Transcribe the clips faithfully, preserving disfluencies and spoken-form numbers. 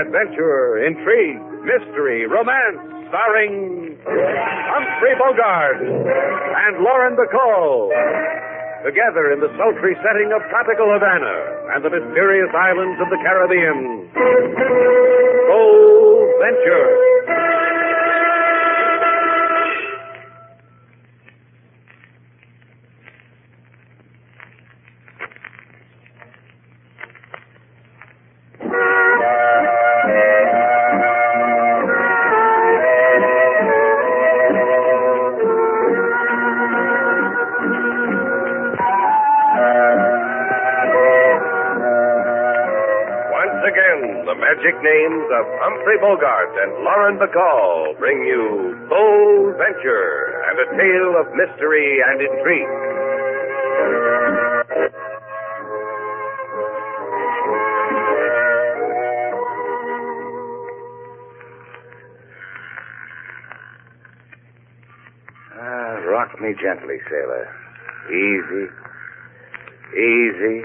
adventure, intrigue, mystery, romance, starring Humphrey Bogart and Lauren Bacall. Together in the sultry setting of tropical Havana and the mysterious islands of the Caribbean. Bold Venture. Magic names of Humphrey Bogart and Lauren Bacall bring you Bold Venture and a tale of mystery and intrigue. Ah, rock me gently, sailor. Easy. Easy.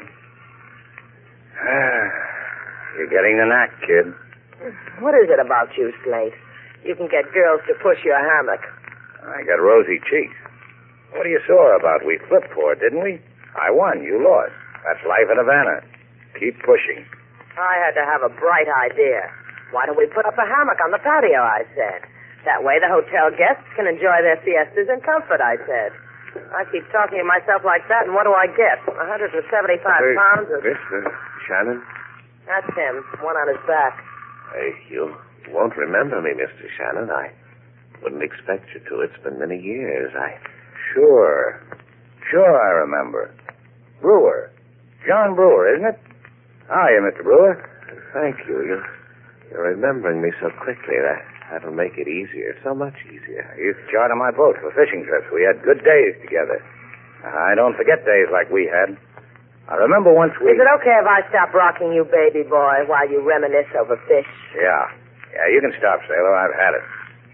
Ah. You're getting the knack, kid. What is it about you, Slate? You can get girls to push your hammock. I got rosy cheeks. What are you sore about? We flipped for it, didn't we? I won. You lost. That's life in Havana. Keep pushing. I had to have a bright idea. Why don't we put up a hammock on the patio, I said. That way the hotel guests can enjoy their siestas in comfort, I said. I keep talking to myself like that, and what do I get? one hundred seventy-five hey, pounds of... Mister Shannon? That's him, one on his back. Hey, you won't remember me, Mister Shannon. I wouldn't expect you to. It's been many years. I... Sure. Sure I remember. Brewer. John Brewer, isn't it? How are you, Mister Brewer? Thank you. You're, you're remembering me so quickly. That, that'll make it easier. So much easier. I used to charter my boat for fishing trips. We had good days together. I don't forget days like we had. I remember once we... Is it okay if I stop rocking you, baby boy, while you reminisce over fish? Yeah. Yeah, you can stop, sailor. I've had it.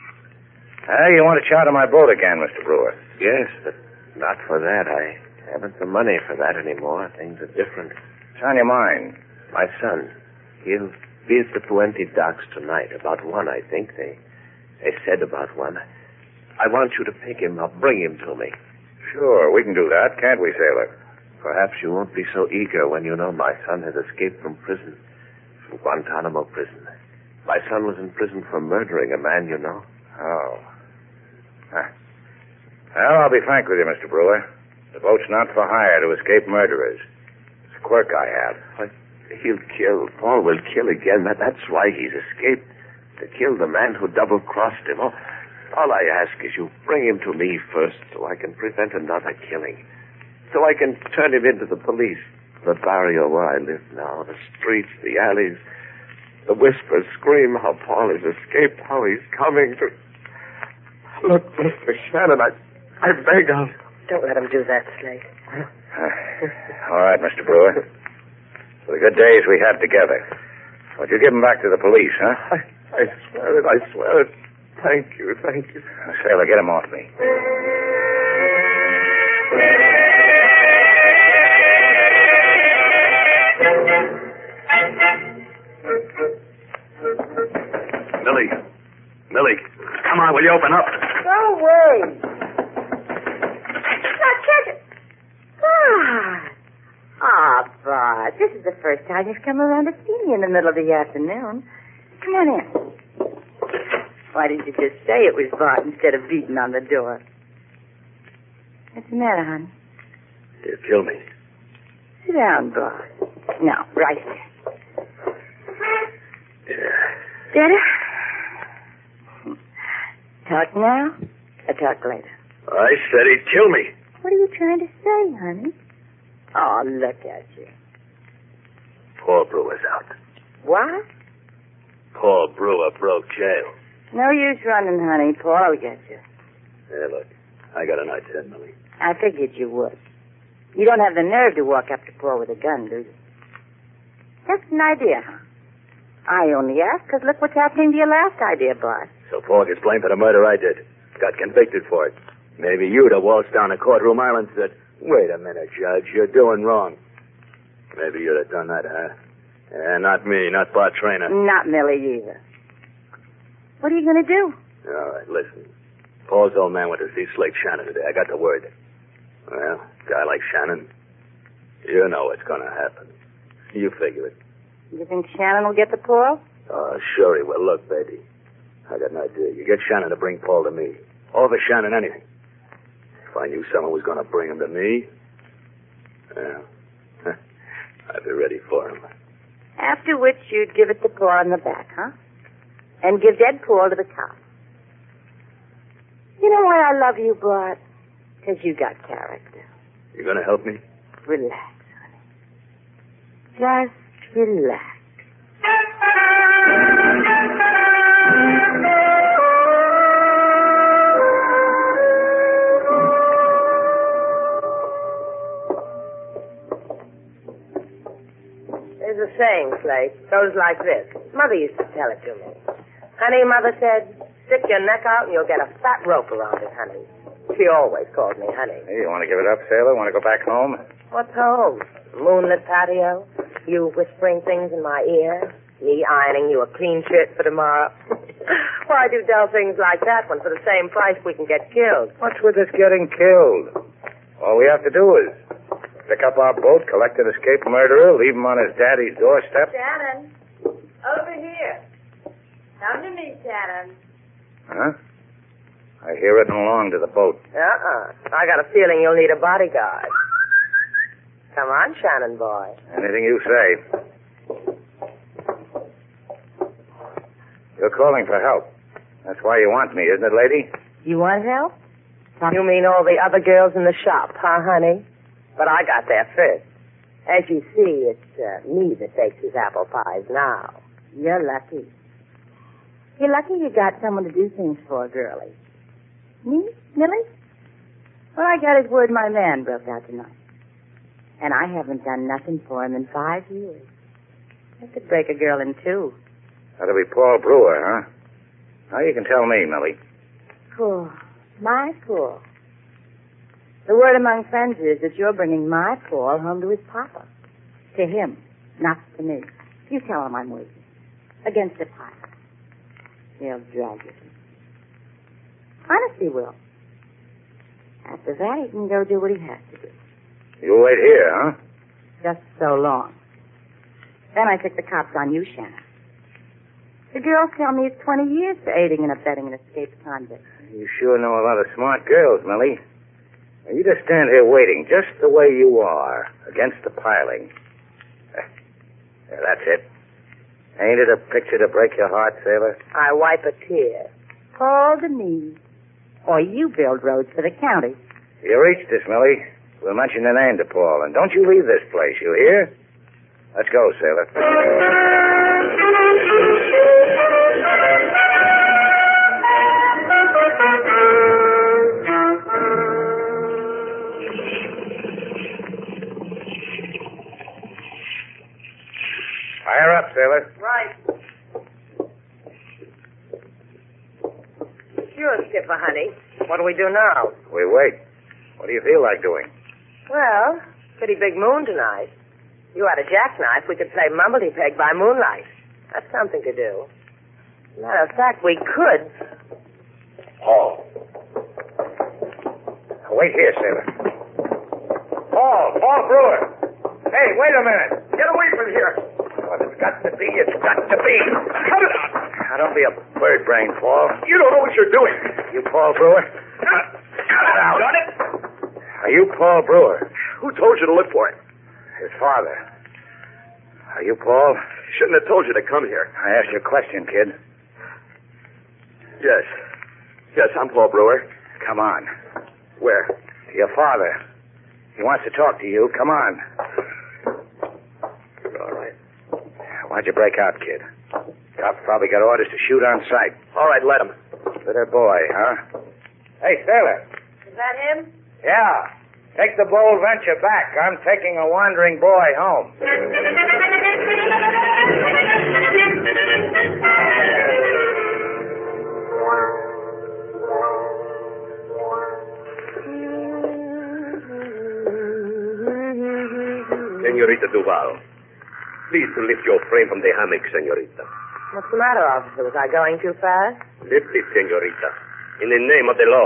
Uh, you want to charter my boat again, Mister Brewer? Yes, but not for that. I haven't the money for that anymore. Things are different. What's on your mind? My son. He'll be at the Puente docks tonight. About one, I think. They, they said about one. I want you to pick him up. Bring him to me. Sure, we can do that, can't we, sailor? Perhaps you won't be so eager when you know my son has escaped from prison, from Guantanamo prison. My son was in prison for murdering a man you know. Oh. Huh. Well, I'll be frank with you, Mister Brewer. The boat's not for hire to escape murderers. It's a quirk I have. But he'll kill. Paul will kill again. That, that's why he's escaped. To kill the man who double-crossed him. Oh, all I ask is you bring him to me first so I can prevent another killing. So I can turn him into the police. The barrio where I live now, the streets, the alleys, the whispers scream how Paul has escaped, how he's coming to... Look, Mister Shannon, I, I beg of... Don't let him do that, Slate. Uh, all right, Mister Brewer. For the good days we had together. Would you give him back to the police, huh? I, I swear it, I swear it. Thank you, thank you. Now, sailor, get him off me. Millie. Millie. Come on, will you open up? Go away. Now, catch it. Bart. Ah, Bart, this is the first time you've come around to see me in the middle of the afternoon. Come on in. Why didn't you just say it was Bart instead of beating on the door? What's the matter, honey? You kill me. Sit down, Bart. Now, right here. Yeah. Better? Talk now or talk later? I said he'd kill me. What are you trying to say, honey? Oh, look at you. Paul Brewer's out. What? Paul Brewer broke jail. No use running, honey. Paul will get you. Hey, look. I got a idea, Millie. I figured you would. You don't have the nerve to walk up to Paul with a gun, do you? Just an idea, huh? I only asked because look what's happening to your last idea, Bart. So Paul gets blamed for the murder I did. Got convicted for it. Maybe you'd have waltzed down to Courtroom Island and said, wait a minute, Judge, you're doing wrong. Maybe you'd have done that, huh? Yeah, not me, not Bart Trainer. Not Millie either. What are you going to do? All right, listen. Paul's old man went to see Slick Shannon today. I got the word. Well, a guy like Shannon, you know what's going to happen. You figure it. You think Shannon will get the Paul? Oh, sure he will. Look, baby, I got an idea. You get Shannon to bring Paul to me. Over Shannon, anything. If I knew someone was going to bring him to me, well, I'd be ready for him. After which you'd give it to Paul on the back, huh? And give dead Paul to the cops. You know why I love you, Bart? Because you got character. You going to help me? Relax, honey. Just relax. There's a saying, Slate. Goes like this. Mother used to tell it to me. Honey, Mother said, stick your neck out and you'll get a fat rope around it, honey. She always called me honey. Hey, you want to give it up, sailor? Want to go back home? What's home? Moonlit patio? You whispering things in my ear? Me ironing you a clean shirt for tomorrow? Why do dull things like that when for the same price we can get killed? What's with us getting killed? All we have to do is pick up our boat, collect an escaped murderer, leave him on his daddy's doorstep. Shannon, over here. Come to me, Shannon. Huh? I hear it along to the boat. Uh-uh. I got a feeling you'll need a bodyguard. Come on, Shannon boy. Anything you say. You're calling for help. That's why you want me, isn't it, lady? You want help? You mean all the other girls in the shop, huh, honey? But I got there first. As you see, it's uh, me that bakes his apple pies now. You're lucky. You're lucky you got someone to do things for, girlie. Me? Millie? Well, I got his word my man broke out tonight. And I haven't done nothing for him in five years. I could break a girl in two. That'll be Paul Brewer, huh? Now you can tell me, Millie. Cool. My Paul. The word among friends is that you're bringing my Paul home to his papa. To him, not to me. You tell him I'm waiting. Against the papa. He'll drag you. Honest, he will. After that, he can go do what he has to do. You'll wait here, huh? Just so long. Then I take the cops on you, Shannon. The girls tell me it's twenty years for aiding and abetting an escaped convict. You sure know a lot of smart girls, Millie. Now, you just stand here waiting, just the way you are, against the piling. Yeah, that's it. Ain't it a picture to break your heart, sailor? I wipe a tear. Paul to me. Or you build roads for the county. You reached us, Millie. We'll mention your name to Paul, and don't you leave this place, you hear? Let's go, sailor. Fire up, sailor. Right. Sure, Skipper, honey. What do we do now? We wait. What do you feel like doing? Well, pretty big moon tonight. You had a jackknife, we could play mumblety-peg by moonlight. That's something to do. Matter of fact, we could. Paul. Now, wait here, sailor. Paul, Paul Brewer. Hey, wait a minute. Get away from here. Well, it's got to be. It's got to be. Cut it out. Now, don't be a bird brain, Paul. You don't know what you're doing. You Paul Brewer? Cut, cut it out. Done it? Are you Paul Brewer? Who told you to look for him? His father. Are you Paul? Shouldn't have told you to come here. I asked you a question, kid. Yes. Yes, I'm Paul Brewer. Come on. Where? Your father. He wants to talk to you. Come on. All right. Why'd you break out, kid? Cops probably got orders to shoot on sight. All right, let him. Little boy, huh? Hey, sailor. Is that him? Yeah. Take the bold venture back. I'm taking a wandering boy home. Senorita Duval. please to lift your frame from the hammock, senorita. What's the matter, officer? Was I going too fast? Lift it, senorita. In the name of the law.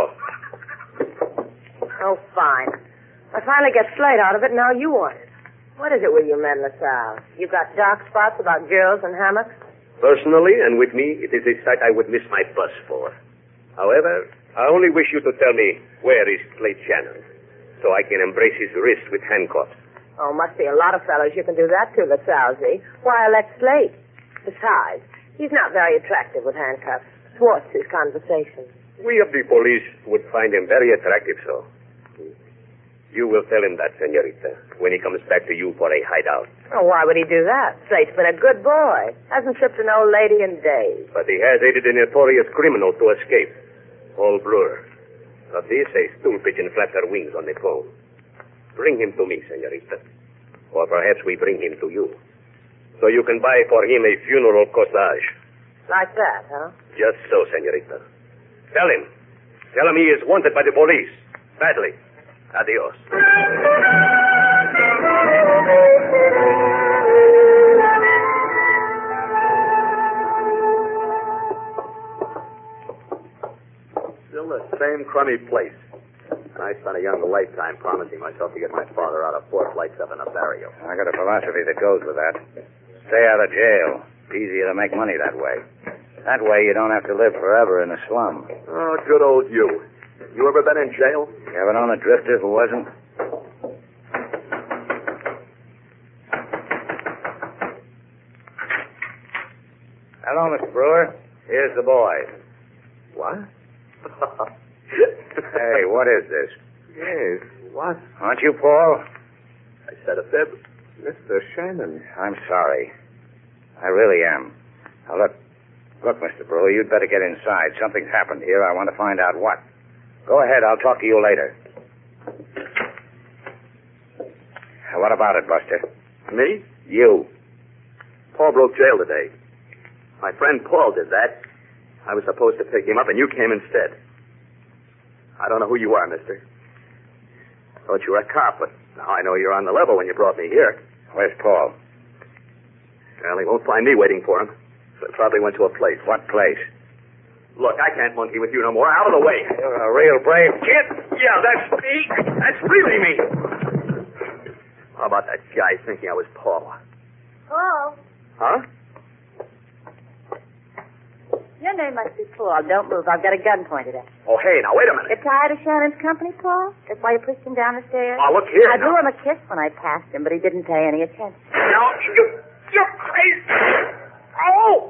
Oh, fine. I finally get Slate out of it, now you want it. What is it with you men, LaSalle? You got dark spots about girls and hammocks? Personally, and with me, it is a sight I would miss my bus for. However, I only wish you to tell me where is Slate Shannon, so I can embrace his wrist with handcuffs. Oh, must be a lot of fellows you can do that to, LaSalle, see? Why, elect Slate. Besides, he's not very attractive with handcuffs. Thwarts his conversation. We of the police would find him very attractive, so. You will tell him that, senorita, when he comes back to you for a hideout. Oh, why would he do that? Slate's been a good boy. Hasn't tripped an old lady in days. But he has aided a notorious criminal to escape. Paul Brewer. Of this, a stool pigeon flapped her wings on the phone. Bring him to me, senorita. Or perhaps we bring him to you. So you can buy for him a funeral corsage. Like that, huh? Just so, senorita. Tell him. Tell him he is wanted by the police. Badly. Adios. Still the same crummy place. And I spent a young lifetime promising myself to get my father out of four flights up in a barrio. I got a philosophy that goes with that. Stay out of jail. Easier to make money that way. That way you don't have to live forever in a slum. Oh, good old you. You ever been in jail? You ever known a drifter who wasn't? Hello, Mister Brewer. Here's the boy. What? Hey, what is this? Yes, what? Aren't you Paul? I said a fib. Mister Shannon. I'm sorry. I really am. Now, look. Look, Mister Brewer, you'd better get inside. Something's happened here. I want to find out what. Go ahead. I'll talk to you later. What about it, Buster? Me? You. Paul broke jail today. My friend Paul did that. I was supposed to pick him up, and you came instead. I don't know who you are, mister. I thought you were a cop, but now I know you're on the level when you brought me here. Where's Paul? Well, he won't find me waiting for him. So he probably went to a place. What place? Look, I can't monkey with you no more. Out of the way. You're a real brave kid. Yeah, that's me. That's really me. How about that guy thinking I was Paul? Paul, Huh? your name must be Paul. Don't move. I've got a gun pointed at you. Oh, hey, now, wait a minute. You're tired of Shannon's company, Paul? That's why you pushed him down the stairs? Oh, look here. I now. blew him a kiss when I passed him, but he didn't pay any attention. No, you, you're crazy. Oh!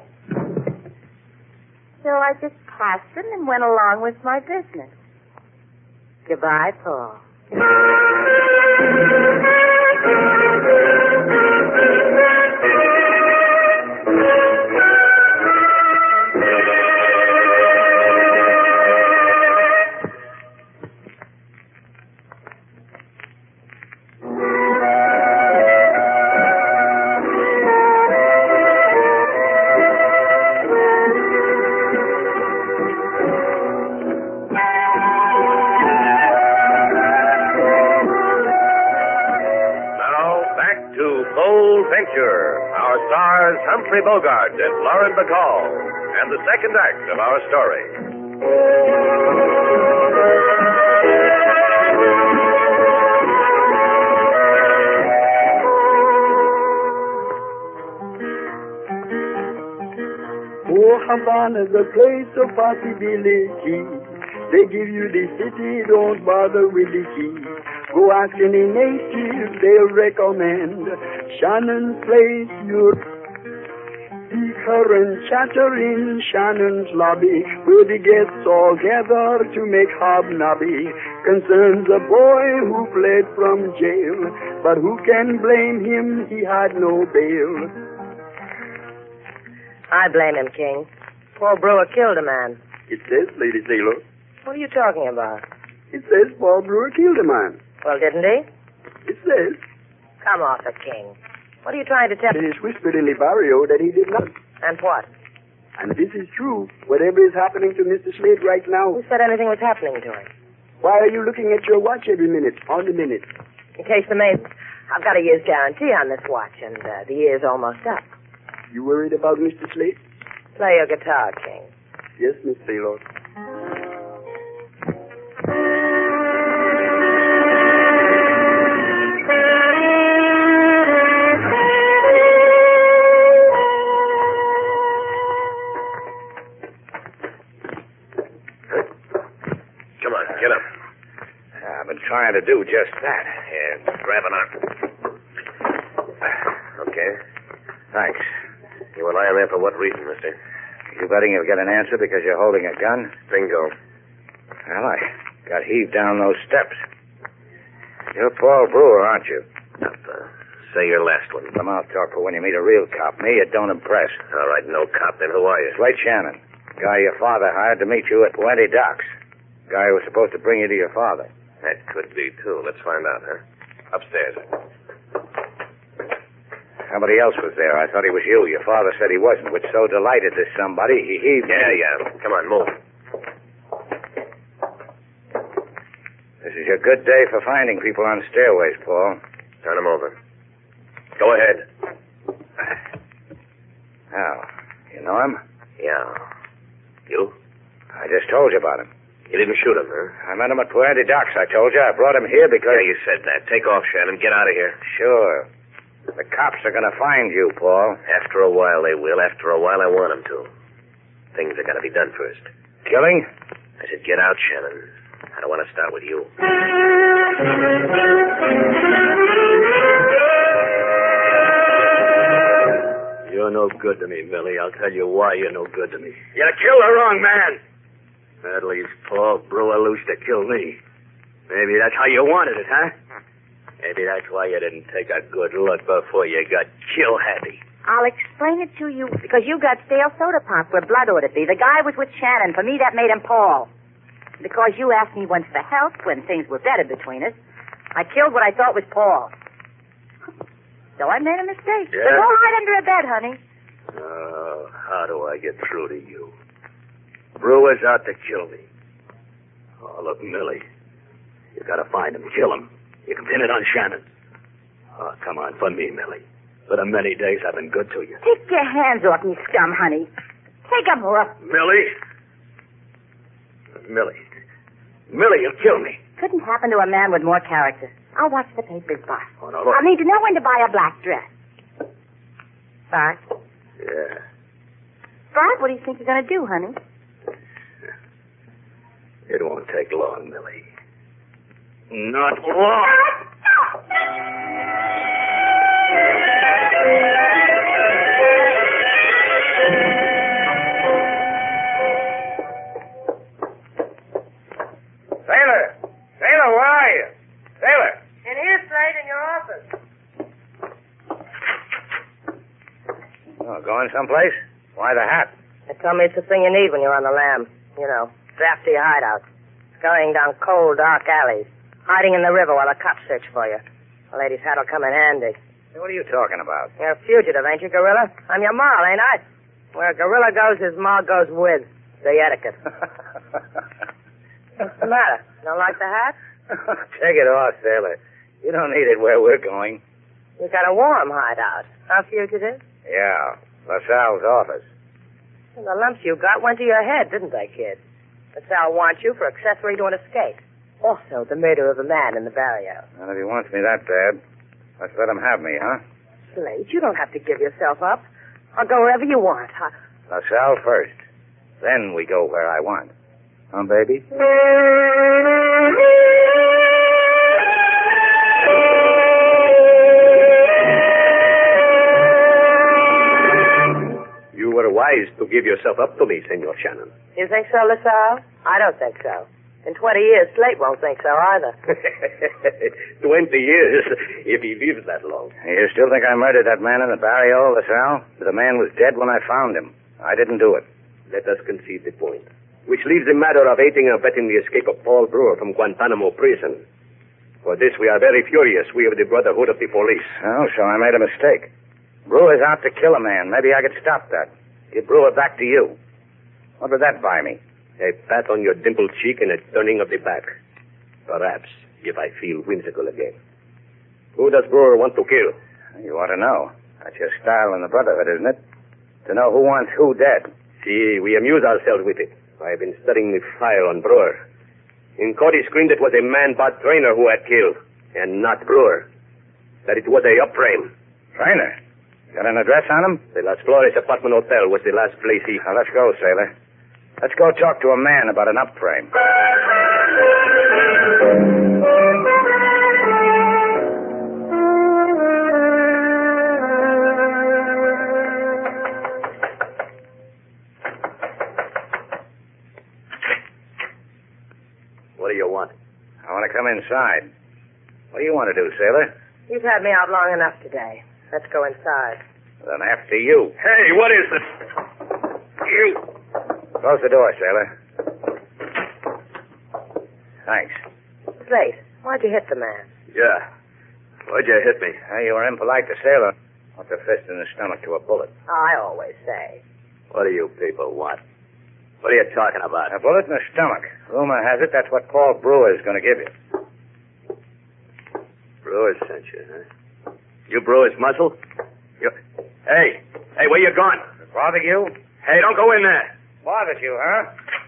So I just passed him and went along with my business. Goodbye, Paul. Our stars Humphrey Bogart and Lauren Bacall, and the second act of our story. Oh, Havana's a place of possibility. They give you the city, don't bother with the key. Go ask any native, they'll recommend Shannon's place. You'll see current chatter in Shannon's lobby, where the guests all gather to make hobnobby. Concerns a boy who fled from jail, but who can blame him? He had no bail. I blame him, King. Paul Brewer killed a man. It says, Lady Sailor. What are you talking about? It says Paul Brewer killed a man. Well, didn't he? It says. Come off it, King. What are you trying to tell It me? is whispered in the barrio that he did not. And what? And this is true. Whatever is happening to Mister Slade right now. Who said anything was happening to him? Why are you looking at your watch every minute, on the minute? In case the maid... I've got a year's guarantee on this watch, and uh, the year's almost up. You worried about Mister Slate? Play your guitar, King. Yes, Miss Sailor. Come on, get up. I've been trying to do just that. Yeah, grab an arm. Okay. Thanks. You were lying there for what reason, mister? You betting you'll get an answer because you're holding a gun? Bingo. Well, I got heaved down those steps. You're Paul Brewer, aren't you? Now, uh, say your last one. The mouth talk for when you meet a real cop. Me, it don't impress. All right, no cop, then who are you? Slate Shannon. Guy your father hired to meet you at Puente Docks. Guy who was supposed to bring you to your father. That could be, too. Let's find out, huh? Upstairs. Somebody else was there. I thought he was you. Your father said he wasn't, which so delighted this somebody, he heaved Yeah, me. yeah. Come on, move. This is your good day for finding people on stairways, Paul. Turn him over. Go ahead. Now, you know him? Yeah. You? I just told you about him. You didn't shoot him, huh? I met him at Puente Docks, I told you. I brought him here because... Yeah, you said that. Take off, Shannon. Get out of here. Sure. The cops are going to find you, Paul. After a while, they will. After a while, I want them to. Things are going to be done first. Killing? I said, get out, Shannon. I don't want to start with you. You're no good to me, Millie. I'll tell you why you're no good to me. You killed the wrong man. That leaves Paul Brewer loose to kill me. Maybe that's how you wanted it, huh? Maybe that's why you didn't take a good look before you got kill happy. I'll explain it to you because you got stale soda pop where blood ought to be. The guy was with Shannon. For me, that made him Paul. Because you asked me once for help when things were better between us, I killed what I thought was Paul. So I made a mistake. Yeah? So go hide under a bed, honey. Oh, how do I get through to you? Brewer's out to kill me. Oh, look, Millie. You gotta find him, kill him. You can pin it on Shannon. Oh, come on, for me, Millie. For the many days I've been good to you. Take your hands off me, scum, honey. Take them off. Millie? Millie. Millie, you'll kill me. Couldn't happen to a man with more character. I'll watch the papers, boss. Oh, no, look. I'll need to know when to buy a black dress. Bart? Yeah. Bart, what do you think you're going to do, honey? It won't take long, Millie. Not long. Sailor! Sailor, where are you? Sailor! In here, Slate, in your office. Oh, going someplace? Why the hat? They tell me it's the thing you need when you're on the lam. You know, drafty hideouts. Scurrying down cold, dark alleys. Hiding in the river while the cops search for you. The lady's hat'll come in handy. Hey, what are you talking about? You're a fugitive, ain't you, Gorilla? I'm your ma, ain't I? Where a gorilla goes, his ma goes with. The etiquette. What's the matter? Don't like the hat? Take it off, Sailor. You don't need it where we're going. You got a warm hideout. How fugitive? Yeah, LaSalle's office. Well, the lumps you got went to your head, didn't they, kid? LaSalle wants you for accessory to an escape. Also, the murder of a man in the barrio. Well, if he wants me that bad, let's let him have me, huh? Slate, you don't have to give yourself up. I'll go wherever you want. I... LaSalle first. Then we go where I want. Huh, baby? You were wise to give yourself up to me, Senor Shannon. You think so, LaSalle? I don't think so. In twenty years, Slate won't think so either. Twenty years, if he lives that long. You still think I murdered that man in the barrio, LaSalle? The man was dead when I found him. I didn't do it. Let us concede the point. Which leaves the matter of aiding and abetting the escape of Paul Brewer from Guantanamo prison. For this we are very furious, we of the Brotherhood of the Police. Oh, so I made a mistake. Brewer's out to kill a man. Maybe I could stop that. Give Brewer back to you. What would that buy me? A pat on your dimpled cheek and a turning of the back. Perhaps, if I feel whimsical again. Who does Brewer want to kill? You ought to know. That's your style in the Brotherhood, isn't it? To know who wants who dead. See, we amuse ourselves with it. I've been studying the file on Brewer. In court, he screamed it was a man-bought trainer who had killed, and not Brewer. That it was a up-frame. Trainer? Got an address on him? The Las Flores Apartment Hotel was the last place he... Now, let's go, sailor. Let's go talk to a man about an up-frame. What do you want? I want to come inside. What do you want to do, sailor? You've had me out long enough today. Let's go inside. Then after you. Hey, what is this? You... Close the door, sailor. Thanks. Slate, why'd you hit the man? Yeah. Why'd you hit me? Well, you were impolite to sailor. What's a fist in the stomach to a bullet? I always say. What do you people want? What are you talking about? A bullet in the stomach. Rumor has it that's what Paul Brewer is going to give you. Brewer sent you, huh? You Brewer's muscle? You... Hey, hey, where you going? Bother you? Hey, don't go in there. Bothered you, huh?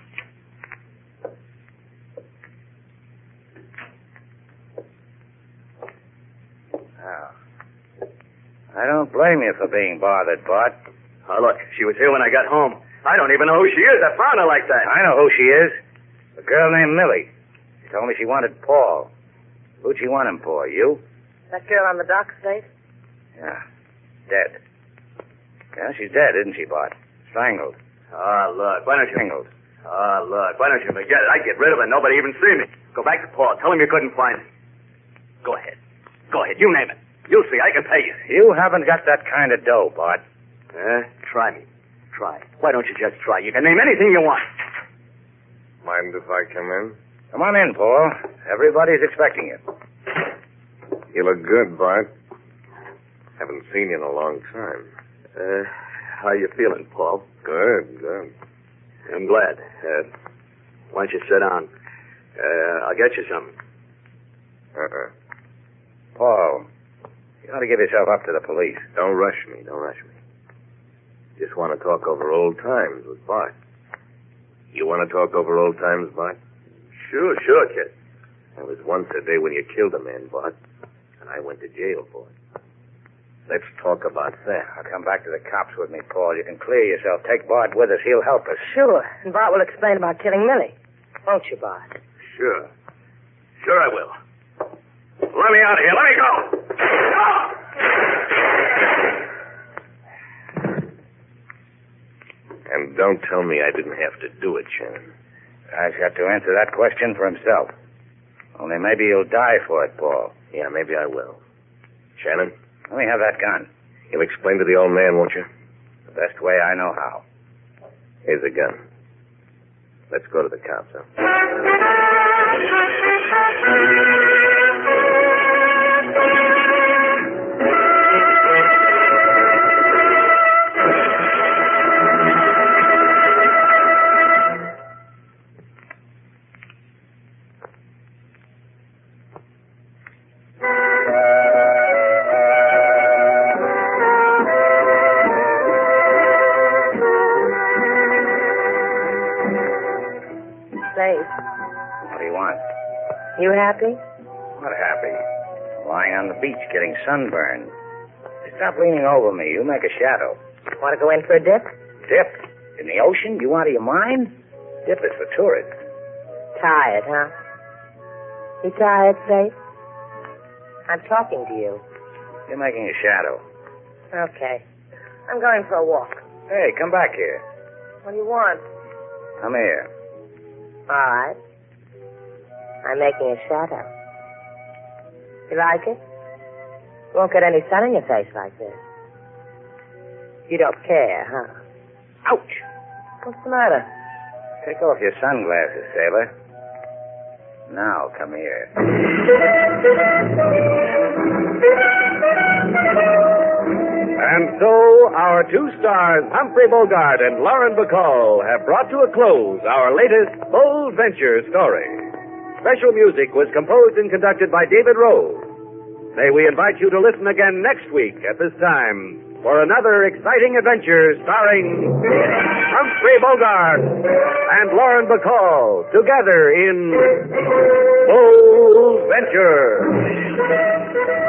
Oh. I don't blame you for being bothered, Bart. Oh, look, she was here when I got home. I don't even know who she is. I found her like that. I know who she is. A girl named Millie. She told me she wanted Paul. Who'd she want him for? You? That girl on the dock, Slate? Yeah. Dead. Yeah, she's dead, isn't she, Bart? Strangled. Oh, look, why don't you... Strangled. Oh, look, why don't you forget it? I'd get rid of her. Nobody even see me. Go back to Paul. Tell him you couldn't find me. Go ahead. Go ahead. You name it. You'll see. I can pay you. You haven't got that kind of dough, Bart. Eh? Try me. Try. Why don't you just try? You can name anything you want. Mind if I come in? Come on in, Paul. Everybody's expecting you. You look good, Bart. Haven't seen you in a long time. Uh, how you feeling, Paul? Good, good. I'm glad. Uh, why don't you sit down? Uh, I'll get you something. Uh-uh. Paul, you ought to give yourself up to the police. Don't rush me. Don't rush me. Just want to talk over old times with Bart. You want to talk over old times, Bart? Sure, sure, kid. There was once a day when you killed a man, Bart, and I went to jail for it. Let's talk about that. I'll come back to the cops with me, Paul. You can clear yourself. Take Bart with us. He'll help us. Sure. And Bart will explain about killing Millie. Won't you, Bart? Sure. Sure I will. Let me out of here. Let me go. And don't tell me I didn't have to do it, Shannon. Guy's got to answer that question for himself. Only maybe he'll die for it, Paul. Yeah, maybe I will. Shannon? Let me have that gun. You'll explain to the old man, won't you? The best way I know how. Here's the gun. Let's go to the cops, huh? What do you want? You happy? What happy? Lying on the beach getting sunburned. Stop leaning over me. You make a shadow. Want to go in for a dip? Dip? In the ocean? You out of your mind? Dip is for tourists. Tired, huh? You tired, Slate? I'm talking to you. You're making a shadow. Okay. I'm going for a walk. Hey, come back here. What do you want? Come here. All right. I'm making a shadow. You like it? You won't get any sun in your face like this. You don't care, huh? Ouch! What's the matter? Take off your sunglasses, sailor. Now, come here. And so, our two stars, Humphrey Bogart and Lauren Bacall, have brought to a close our latest Bold Venture story. Special music was composed and conducted by David Rose. May we invite you to listen again next week at this time for another exciting adventure starring Humphrey Bogart and Lauren Bacall together in Bold Venture.